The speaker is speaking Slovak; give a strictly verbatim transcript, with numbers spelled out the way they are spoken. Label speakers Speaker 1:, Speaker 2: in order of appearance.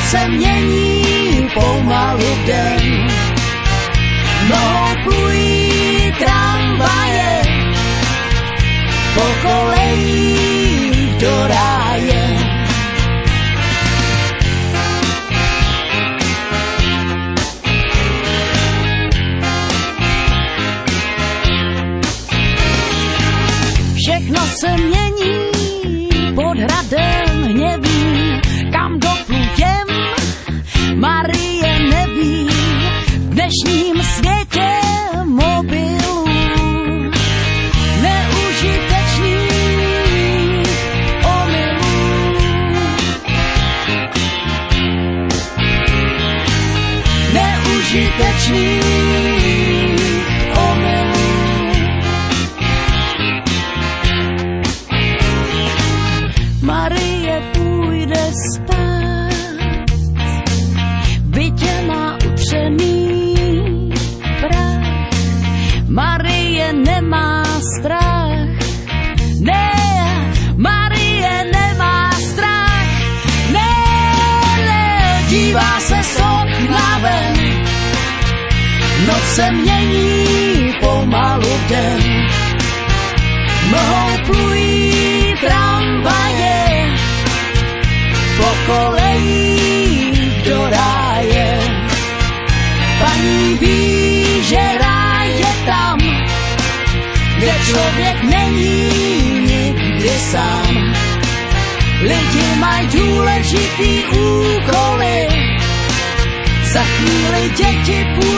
Speaker 1: se mění pomalu den. Nohou plují tramvaje po kolejích do ráje. Všechno se mění pod hradem hněvým, kam doplutěm Marie neví. V dnešním světě mobilů neužitečných omylů. Neužitečných omylů. Marie půjde spát, v bytě má utřený prach. Marie nemá strach, ne, Marie nemá strach, ne, ne, dívá se z okna ven, noc se mění pomalu den. Nohou plují tramvaje po kolejích do ráje. Paní ví, že ráj je tam, kde člověk není nikdy sám. Lidi mají důležitý úkoly, za chvíli děti půjdou